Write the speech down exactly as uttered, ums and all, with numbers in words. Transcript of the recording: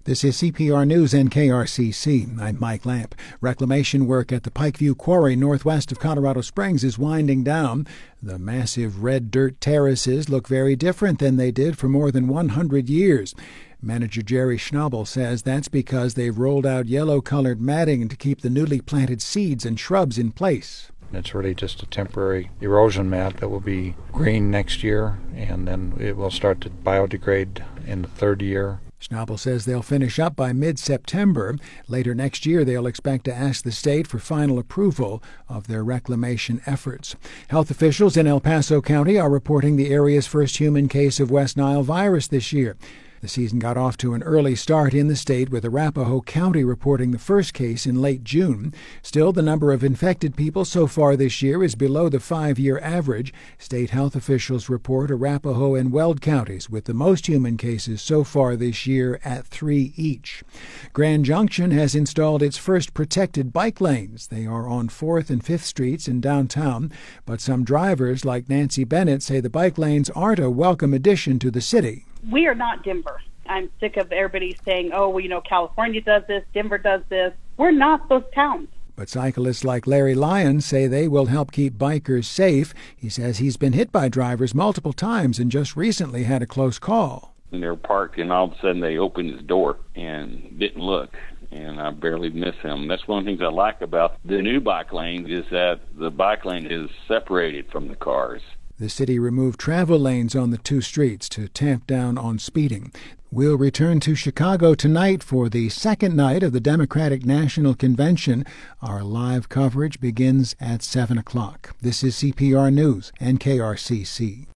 This is C P R News and K R C C. I'm Mike Lamp. Reclamation work at the Pikeview Quarry northwest of Colorado Springs is winding down. The massive red dirt terraces look very different than they did for more than one hundred years. Manager Jerry Schnabel says that's because they've rolled out yellow-colored matting to keep the newly planted seeds and shrubs in place. It's really just a temporary erosion mat that will be green next year, and then it will start to biodegrade in the third year. Schnabel says they'll finish up by mid-September. Later next year, they'll expect to ask the state for final approval of their reclamation efforts. Health officials in El Paso County are reporting the area's first human case of West Nile virus this year. The season got off to an early start in the state, with Arapahoe County reporting the first case in late June. Still, the number of infected people so far this year is below the five-year average. State health officials report Arapahoe and Weld counties with the most human cases so far this year at three each. Grand Junction has installed its first protected bike lanes. They are on fourth and fifth Streets in downtown, but some drivers, like Nancy Bennett, say the bike lanes aren't a welcome addition to the city. We are not Denver. I'm sick of everybody saying, oh, well, you know, California does this, Denver does this. We're not those towns. But cyclists like Larry Lyons say they will help keep bikers safe. He says he's been hit by drivers multiple times and just recently had a close call. And they're parked, and all of a sudden they opened his door and didn't look. And I barely missed him. That's one of the things I like about the new bike lane, is that the bike lane is separated from the cars. The city removed travel lanes on the two streets to tamp down on speeding. We'll return to Chicago tonight for the second night of the Democratic National Convention. Our live coverage begins at seven o'clock. This is C P R News and K R C C.